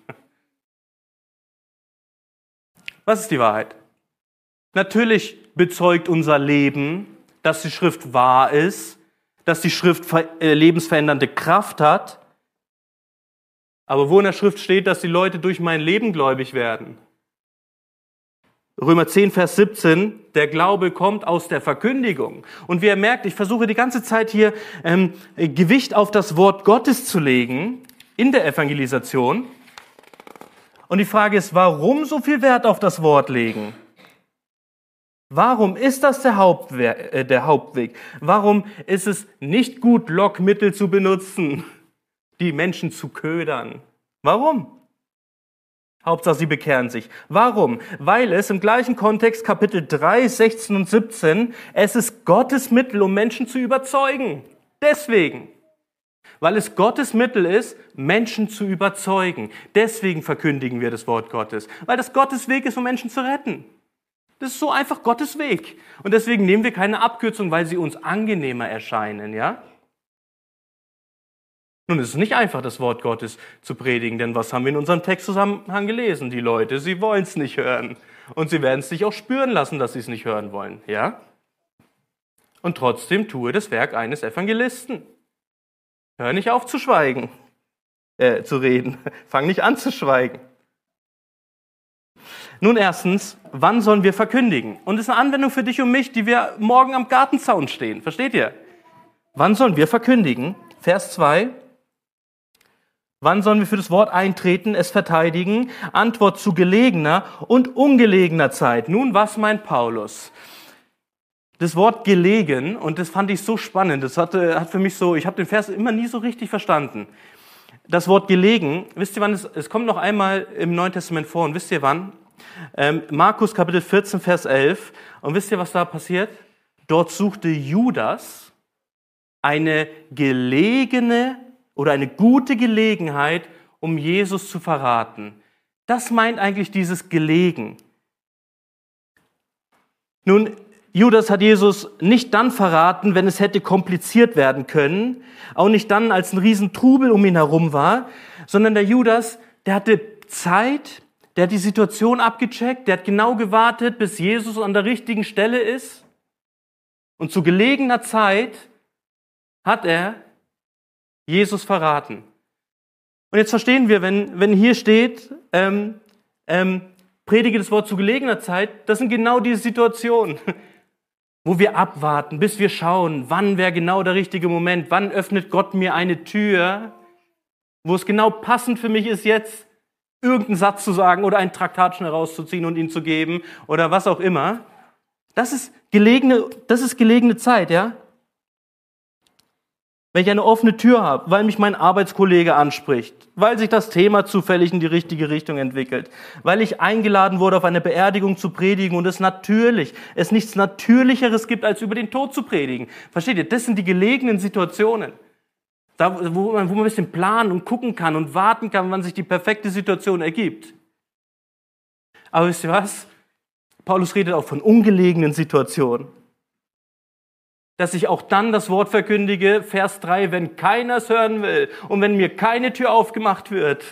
Was ist die Wahrheit? Natürlich bezeugt unser Leben, dass die Schrift wahr ist, dass die Schrift lebensverändernde Kraft hat. Aber wo in der Schrift steht, dass die Leute durch mein Leben gläubig werden? Römer zehn, Vers siebzehn, der Glaube kommt aus der Verkündigung. Und wie ihr merkt, ich versuche die ganze Zeit hier ähm, Gewicht auf das Wort Gottes zu legen in der Evangelisation. Und die Frage ist, warum so viel Wert auf das Wort legen? Warum ist das der, Hauptwe- äh, der Hauptweg? Warum ist es nicht gut, Lockmittel zu benutzen, die Menschen zu ködern? Warum? Hauptsache, sie bekehren sich. Warum? Weil es im gleichen Kontext, Kapitel drei, sechzehn und siebzehn, es ist Gottes Mittel, um Menschen zu überzeugen. Deswegen. Weil es Gottes Mittel ist, Menschen zu überzeugen. Deswegen verkündigen wir das Wort Gottes. Weil das Gottes Weg ist, um Menschen zu retten. Das ist so einfach Gottes Weg. Und deswegen nehmen wir keine Abkürzung, weil sie uns angenehmer erscheinen, ja? Nun, es ist nicht einfach, das Wort Gottes zu predigen, denn was haben wir in unserem Textzusammenhang gelesen? Die Leute, sie wollen es nicht hören. Und sie werden es sich auch spüren lassen, dass sie es nicht hören wollen, ja? Und trotzdem tue das Werk eines Evangelisten. Hör nicht auf zu schweigen, äh, zu reden. Fang nicht an zu schweigen. Nun erstens, wann sollen wir verkündigen? Und das ist eine Anwendung für dich und mich, die wir morgen am Gartenzaun stehen. Versteht ihr? Wann sollen wir verkündigen? Vers zwei. Wann sollen wir für das Wort eintreten, es verteidigen? Antwort zu gelegener und ungelegener Zeit. Nun, was meint Paulus? Das Wort gelegen, und das fand ich so spannend, das hatte, hat für mich so, ich habe den Vers immer nie so richtig verstanden. Das Wort gelegen, wisst ihr wann, es, es kommt noch einmal im Neuen Testament vor, und wisst ihr wann? Ähm, Markus Kapitel vierzehn, Vers elf, und wisst ihr, was da passiert? Dort suchte Judas eine gelegene oder eine gute Gelegenheit, um Jesus zu verraten. Das meint eigentlich dieses gelegen. Nun, Judas hat Jesus nicht dann verraten, wenn es hätte kompliziert werden können, auch nicht dann, als ein Riesentrubel um ihn herum war, sondern der Judas, der hatte Zeit, der hat die Situation abgecheckt, der hat genau gewartet, bis Jesus an der richtigen Stelle ist. Und zu gelegener Zeit hat er Jesus verraten. Und jetzt verstehen wir, wenn, wenn hier steht, ähm, ähm, predige das Wort zu gelegener Zeit, das sind genau diese Situationen, wo wir abwarten, bis wir schauen, wann wäre genau der richtige Moment, wann öffnet Gott mir eine Tür, wo es genau passend für mich ist, jetzt irgendeinen Satz zu sagen oder ein Traktat schnell rauszuziehen und ihn zu geben oder was auch immer. Das ist gelegene, das ist gelegene Zeit, ja? Wenn ich eine offene Tür habe, weil mich mein Arbeitskollege anspricht, weil sich das Thema zufällig in die richtige Richtung entwickelt, weil ich eingeladen wurde, auf eine Beerdigung zu predigen und es natürlich, es nichts Natürlicheres gibt, als über den Tod zu predigen. Versteht ihr? Das sind die gelegenen Situationen. Da, wo man, wo man ein bisschen planen und gucken kann und warten kann, wann sich die perfekte Situation ergibt. Aber wisst ihr was? Paulus redet auch von ungelegenen Situationen. Dass ich auch dann das Wort verkündige, Vers drei, wenn keiner es hören will und wenn mir keine Tür aufgemacht wird.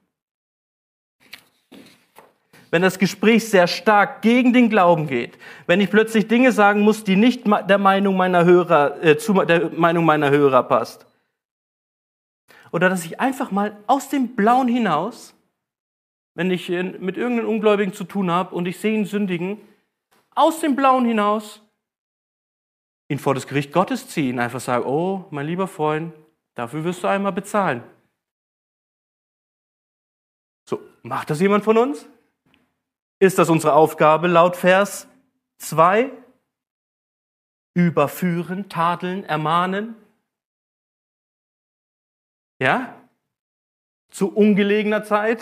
Wenn das Gespräch sehr stark gegen den Glauben geht, wenn ich plötzlich Dinge sagen muss, die nicht der Meinung meiner Hörer, äh, zu der Meinung meiner Hörer passt. Oder dass ich einfach mal aus dem Blauen hinaus, wenn ich mit irgendeinem Ungläubigen zu tun habe und ich sehe ihn sündigen, aus dem Blauen hinaus ihn vor das Gericht Gottes ziehen, einfach sagen, oh, mein lieber Freund, dafür wirst du einmal bezahlen. So, macht das jemand von uns? Ist das unsere Aufgabe laut Vers zwei? Überführen, tadeln, ermahnen? Ja? Zu ungelegener Zeit?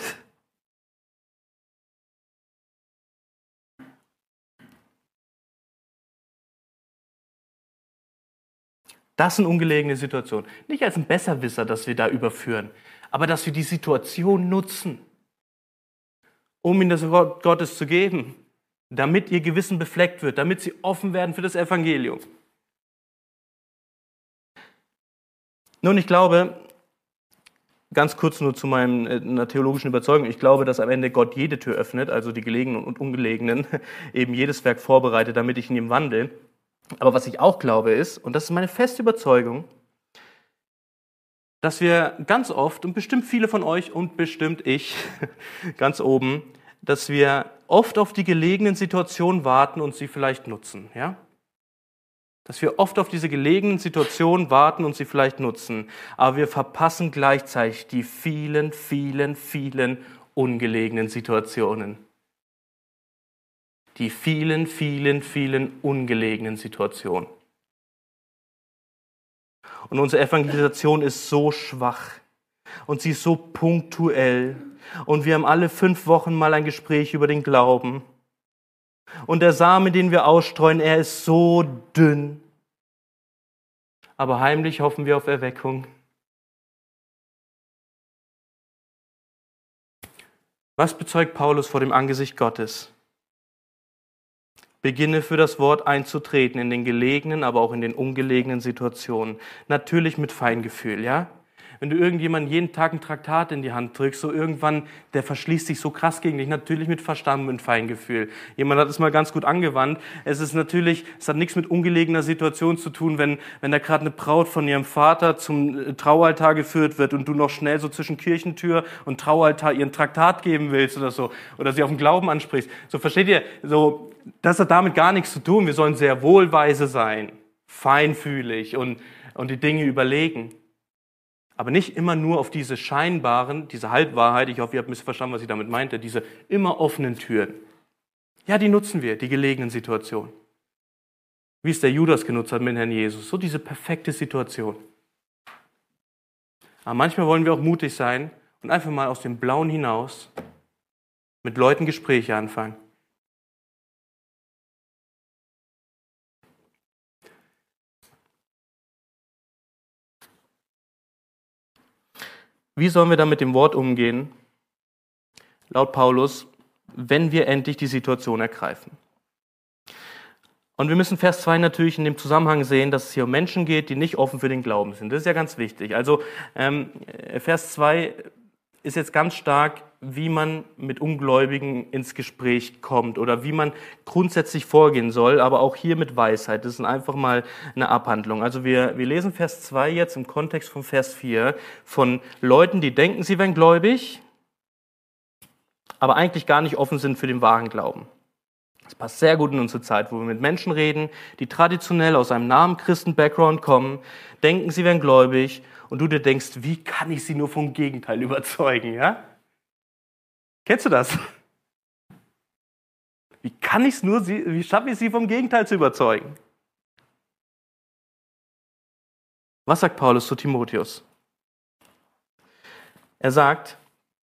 Das sind ungelegene Situationen. Nicht als ein Besserwisser, dass wir da überführen, aber dass wir die Situation nutzen, um ihnen das Wort Gottes zu geben, damit ihr Gewissen befleckt wird, damit sie offen werden für das Evangelium. Nun, ich glaube, ganz kurz nur zu meiner theologischen Überzeugung, ich glaube, dass am Ende Gott jede Tür öffnet, also die gelegenen und ungelegenen, eben jedes Werk vorbereitet, damit ich in ihm wandle. Aber was ich auch glaube ist, und das ist meine feste Überzeugung, dass wir ganz oft, und bestimmt viele von euch und bestimmt ich, ganz oben, dass wir oft auf die gelegenen Situationen warten und sie vielleicht nutzen, ja? Dass wir oft auf diese gelegenen Situationen warten und sie vielleicht nutzen, aber wir verpassen gleichzeitig die vielen, vielen, vielen ungelegenen Situationen. Die vielen, vielen, vielen ungelegenen Situationen. Und unsere Evangelisation ist so schwach und sie ist so punktuell. Und wir haben alle fünf Wochen mal ein Gespräch über den Glauben. Und der Same, den wir ausstreuen, er ist so dünn. Aber heimlich hoffen wir auf Erweckung. Was bezeugt Paulus vor dem Angesicht Gottes? Beginne für das Wort einzutreten in den gelegenen, aber auch in den ungelegenen Situationen. Natürlich mit Feingefühl, ja? Wenn du irgendjemanden jeden Tag ein Traktat in die Hand drückst, so irgendwann, der verschließt sich so krass gegen dich, natürlich mit Verstand und Feingefühl. Jemand hat es mal ganz gut angewandt. Es ist natürlich, es hat nichts mit ungelegener Situation zu tun, wenn, wenn da gerade eine Braut von ihrem Vater zum Traualtar geführt wird und du noch schnell so zwischen Kirchentür und Traualtar ihren Traktat geben willst oder so, oder sie auf den Glauben ansprichst. So, versteht ihr? So, das hat damit gar nichts zu tun. Wir sollen sehr wohlweise sein, feinfühlig und, und die Dinge überlegen. Aber nicht immer nur auf diese scheinbaren, diese Halbwahrheit, ich hoffe, ihr habt missverstanden, was ich damit meinte, diese immer offenen Türen. Ja, die nutzen wir, die gelegenen Situationen. Wie es der Judas genutzt hat mit Herrn Jesus. So diese perfekte Situation. Aber manchmal wollen wir auch mutig sein und einfach mal aus dem Blauen hinaus mit Leuten Gespräche anfangen. Wie sollen wir dann mit dem Wort umgehen? Laut Paulus, wenn wir endlich die Situation ergreifen. Und wir müssen Vers zwei natürlich in dem Zusammenhang sehen, dass es hier um Menschen geht, die nicht offen für den Glauben sind. Das ist ja ganz wichtig. Also ähm, Vers zwei ist jetzt ganz stark, wie man mit Ungläubigen ins Gespräch kommt oder wie man grundsätzlich vorgehen soll, aber auch hier mit Weisheit. Das ist einfach mal eine Abhandlung. Also wir, wir lesen Vers zwei jetzt im Kontext von Vers vier von Leuten, die denken, sie wären gläubig, aber eigentlich gar nicht offen sind für den wahren Glauben. Das passt sehr gut in unsere Zeit, wo wir mit Menschen reden, die traditionell aus einem nahen Christen-Background kommen, denken, sie wären gläubig und du dir denkst, wie kann ich sie nur vom Gegenteil überzeugen, ja? Kennst du das? Wie kann ich es nur, wie schaffe ich sie vom Gegenteil zu überzeugen? Was sagt Paulus zu Timotheus? Er sagt,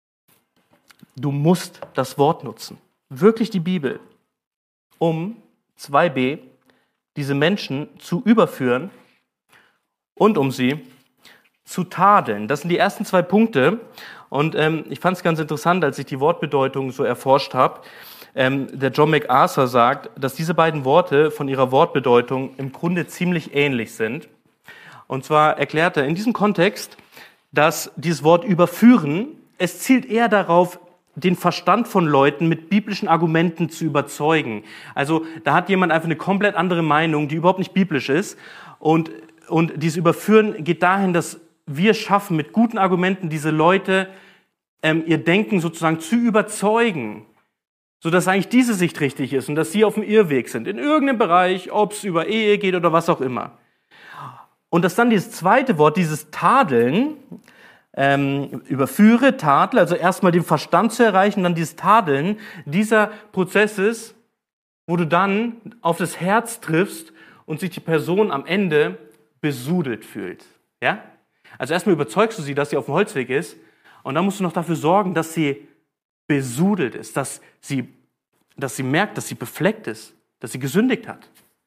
du musst das Wort nutzen, wirklich die Bibel, um zwei b diese Menschen zu überführen und um sie zu tadeln. Das sind die ersten zwei Punkte. Und ähm, ich fand es ganz interessant, als ich die Wortbedeutung so erforscht habe. Ähm, der John MacArthur sagt, dass diese beiden Worte von ihrer Wortbedeutung im Grunde ziemlich ähnlich sind. Und zwar erklärt er in diesem Kontext, dass dieses Wort überführen, es zielt eher darauf, den Verstand von Leuten mit biblischen Argumenten zu überzeugen. Also da hat jemand einfach eine komplett andere Meinung, die überhaupt nicht biblisch ist. Und, und dieses Überführen geht dahin, dass wir schaffen, mit guten Argumenten diese Leute ähm, ihr Denken sozusagen zu überzeugen, sodass eigentlich diese Sicht richtig ist und dass sie auf dem Irrweg sind, in irgendeinem Bereich, ob es über Ehe geht oder was auch immer. Und dass dann dieses zweite Wort, dieses Tadeln, ähm, überführe, tadle, also erstmal den Verstand zu erreichen, dann dieses Tadeln, dieser Prozess ist, wo du dann auf das Herz triffst und sich die Person am Ende besudelt fühlt. Ja? Also erstmal überzeugst du sie, dass sie auf dem Holzweg ist und dann musst du noch dafür sorgen, dass sie besudelt ist, dass sie, dass sie merkt, dass sie befleckt ist, dass sie gesündigt hat.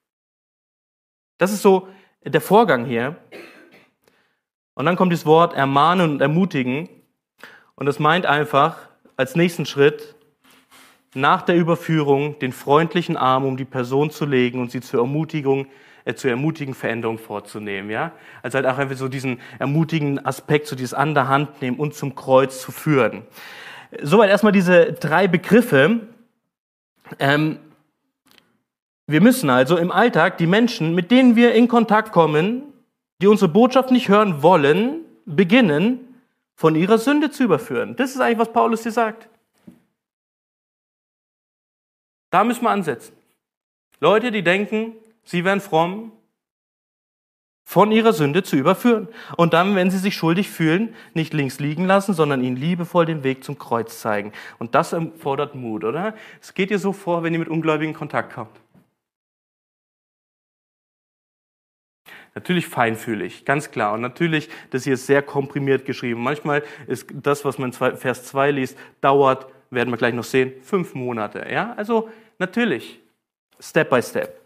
Das ist so der Vorgang hier. Und dann kommt das Wort ermahnen und ermutigen und das meint einfach als nächsten Schritt, nach der Überführung den freundlichen Arm um die Person zu legen und sie zur Ermutigung äh, zur ermutigen Veränderung vorzunehmen, ja? Also halt auch einfach so diesen ermutigenden Aspekt, so dieses an der Hand nehmen und zum Kreuz zu führen. Soweit erstmal diese drei Begriffe. Ähm, wir müssen also im Alltag die Menschen, mit denen wir in Kontakt kommen, die unsere Botschaft nicht hören wollen, beginnen, von ihrer Sünde zu überführen. Das ist eigentlich, was Paulus hier sagt. Da müssen wir ansetzen. Leute, die denken, sie wären fromm, von ihrer Sünde zu überführen. Und dann, wenn sie sich schuldig fühlen, nicht links liegen lassen, sondern ihnen liebevoll den Weg zum Kreuz zeigen. Und das erfordert Mut, oder? Es geht dir so vor, wenn ihr mit Ungläubigen in Kontakt kommt. Natürlich feinfühlig, ganz klar. Und natürlich, das hier ist sehr komprimiert geschrieben. Manchmal ist das, was man in Vers zwei liest, dauert, werden wir gleich noch sehen, fünf Monate. Ja? Also natürlich, Step by Step.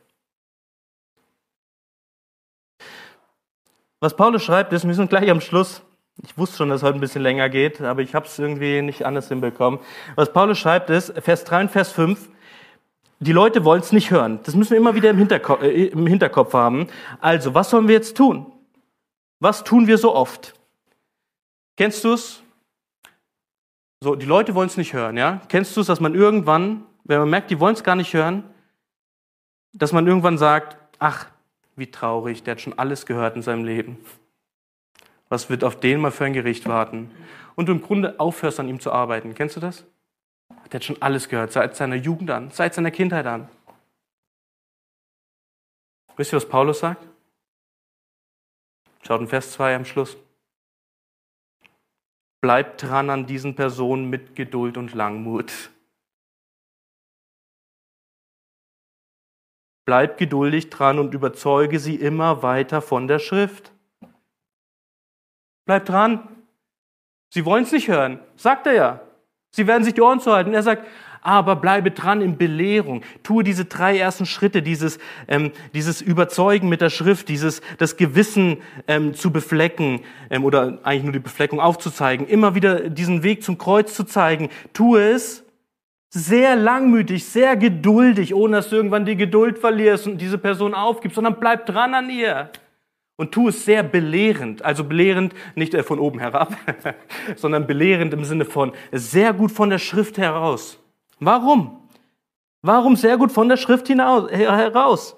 Was Paulus schreibt, ist, wir sind gleich am Schluss. Ich wusste schon, dass es heute ein bisschen länger geht, aber ich habe es irgendwie nicht anders hinbekommen. Was Paulus schreibt, ist, Vers drei und Vers fünf, die Leute wollen es nicht hören. Das müssen wir immer wieder im Hinterkopf, äh, im Hinterkopf haben. Also, was sollen wir jetzt tun? Was tun wir so oft? Kennst du es? So, die Leute wollen es nicht hören, ja? Kennst du es, dass man irgendwann, wenn man merkt, die wollen es gar nicht hören, dass man irgendwann sagt, ach, wie traurig, der hat schon alles gehört in seinem Leben. Was wird auf den mal für ein Gericht warten? Und du im Grunde aufhörst, an ihm zu arbeiten. Kennst du das? Der hat schon alles gehört, seit seiner Jugend an, seit seiner Kindheit an. Wisst ihr, was Paulus sagt? Schaut in Vers zwei am Schluss. Bleibt dran an diesen Personen mit Geduld und Langmut. Bleib geduldig dran und überzeuge sie immer weiter von der Schrift. Bleib dran. Sie wollen es nicht hören, sagt er ja. Sie werden sich die Ohren zuhalten. Er sagt, aber bleibe dran in Belehrung. Tue diese drei ersten Schritte, dieses, ähm, dieses Überzeugen mit der Schrift, dieses, das Gewissen ähm, zu beflecken ähm, oder eigentlich nur die Befleckung aufzuzeigen, immer wieder diesen Weg zum Kreuz zu zeigen. Tue es sehr langmütig, sehr geduldig, ohne dass du irgendwann die Geduld verlierst und diese Person aufgibst, sondern bleib dran an ihr. Und tu es sehr belehrend, also belehrend nicht von oben herab, sondern belehrend im Sinne von sehr gut von der Schrift heraus. Warum? Warum sehr gut von der Schrift hinaus, heraus?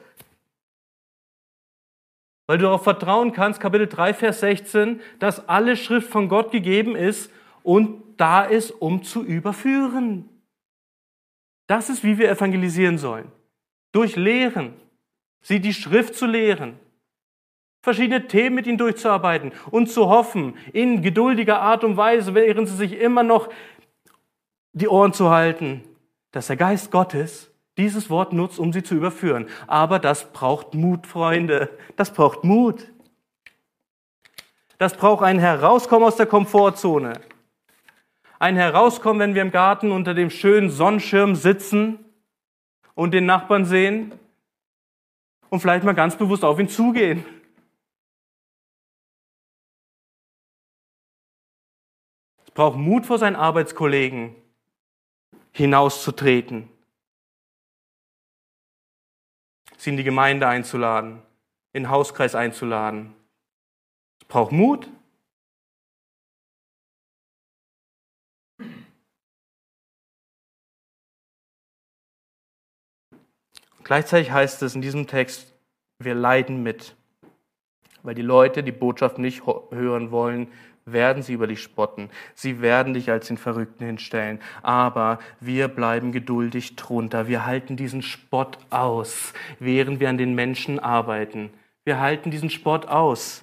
Weil du darauf vertrauen kannst, Kapitel drei, Vers sechzehn, dass alle Schrift von Gott gegeben ist und da ist, um zu überführen. Das ist, wie wir evangelisieren sollen. Durch Lehren, sie die Schrift zu lehren, verschiedene Themen mit ihnen durchzuarbeiten und zu hoffen, in geduldiger Art und Weise, während sie sich immer noch die Ohren zu halten, dass der Geist Gottes dieses Wort nutzt, um sie zu überführen. Aber das braucht Mut, Freunde. Das braucht Mut. Das braucht ein Herauskommen aus der Komfortzone. Ein Herauskommen, wenn wir im Garten unter dem schönen Sonnenschirm sitzen und den Nachbarn sehen und vielleicht mal ganz bewusst auf ihn zugehen. Es braucht Mut, vor seinen Arbeitskollegen hinauszutreten, sie in die Gemeinde einzuladen, in den Hauskreis einzuladen. Es braucht Mut. Gleichzeitig heißt es in diesem Text, wir leiden mit. Weil die Leute die Botschaft nicht hören wollen, werden sie über dich spotten. Sie werden dich als den Verrückten hinstellen. Aber wir bleiben geduldig drunter. Wir halten diesen Spott aus, während wir an den Menschen arbeiten. Wir halten diesen Spott aus.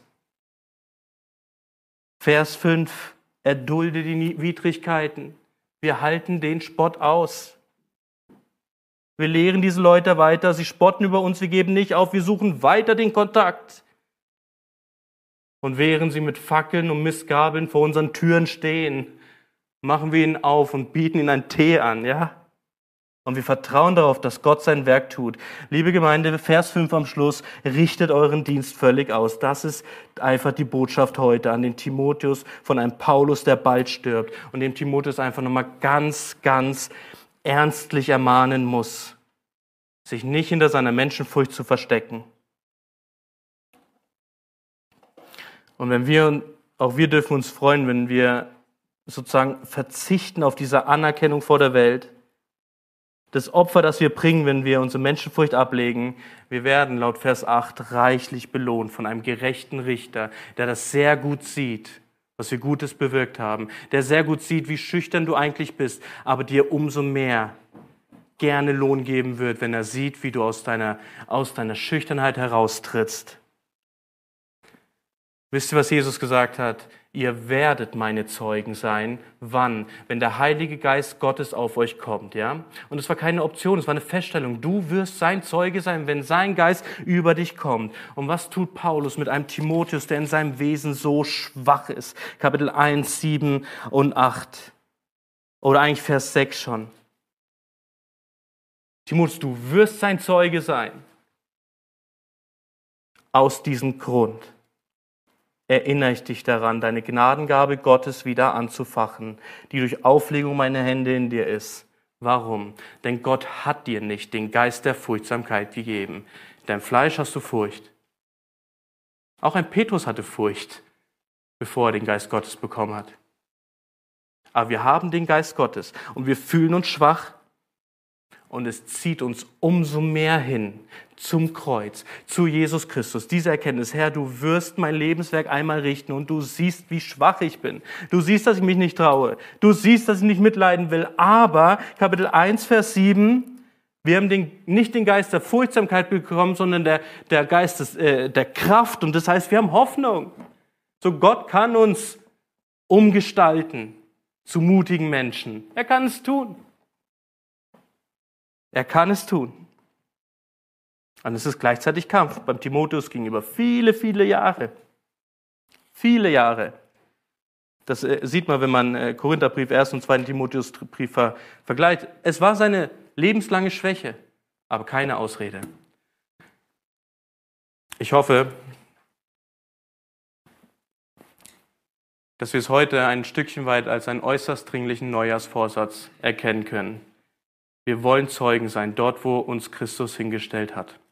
Vers fünf, erdulde die Widrigkeiten. Wir halten den Spott aus. Wir lehren diese Leute weiter, sie spotten über uns, wir geben nicht auf, wir suchen weiter den Kontakt. Und während sie mit Fackeln und Mistgabeln vor unseren Türen stehen, machen wir ihnen auf und bieten ihnen einen Tee an, ja? Und wir vertrauen darauf, dass Gott sein Werk tut. Liebe Gemeinde, Vers fünf am Schluss, richtet euren Dienst völlig aus. Das ist einfach die Botschaft heute an den Timotheus von einem Paulus, der bald stirbt. Und dem Timotheus einfach nochmal ganz, ganz ernstlich ermahnen muss, sich nicht hinter seiner Menschenfurcht zu verstecken. Und wenn wir, auch wir dürfen uns freuen, wenn wir sozusagen verzichten auf diese Anerkennung vor der Welt, das Opfer, das wir bringen, wenn wir unsere Menschenfurcht ablegen, wir werden laut Vers acht reichlich belohnt von einem gerechten Richter, der das sehr gut sieht, was wir Gutes bewirkt haben, der sehr gut sieht, wie schüchtern du eigentlich bist, aber dir umso mehr gerne Lohn geben wird, wenn er sieht, wie du aus deiner, aus deiner Schüchternheit heraustrittst Wisst ihr, was Jesus gesagt hat? Ihr werdet meine Zeugen sein. Wann? Wenn der Heilige Geist Gottes auf euch kommt, ja? Und es war keine Option, es war eine Feststellung. Du wirst sein Zeuge sein, wenn sein Geist über dich kommt. Und was tut Paulus mit einem Timotheus, der in seinem Wesen so schwach ist? Kapitel eins, sieben und acht. Oder eigentlich Vers sechs schon. Timotheus, du wirst sein Zeuge sein. Aus diesem Grund erinnere ich dich daran, deine Gnadengabe Gottes wieder anzufachen, die durch Auflegung meiner Hände in dir ist. Warum? Denn Gott hat dir nicht den Geist der Furchtsamkeit gegeben. In deinem Fleisch hast du Furcht. Auch ein Petrus hatte Furcht, bevor er den Geist Gottes bekommen hat. Aber wir haben den Geist Gottes und wir fühlen uns schwach. Und es zieht uns umso mehr hin zum Kreuz, zu Jesus Christus. Diese Erkenntnis, Herr, du wirst mein Lebenswerk einmal richten und du siehst, wie schwach ich bin. Du siehst, dass ich mich nicht traue. Du siehst, dass ich nicht mitleiden will. Aber, Kapitel eins, Vers sieben, wir haben den, nicht den Geist der Furchtsamkeit bekommen, sondern der, der Geist des, äh, der Kraft. Und das heißt, wir haben Hoffnung. So Gott kann uns umgestalten zu mutigen Menschen. Er kann es tun. Er kann es tun. Und es ist gleichzeitig Kampf. Beim Timotheus ging über viele, viele Jahre. Viele Jahre. Das sieht man, wenn man Korintherbrief, ersten und zweiten Timotheusbrief vergleicht. Es war seine lebenslange Schwäche, aber keine Ausrede. Ich hoffe, dass wir es heute ein Stückchen weit als einen äußerst dringlichen Neujahrsvorsatz erkennen können. Wir wollen Zeugen sein, dort, wo uns Christus hingestellt hat.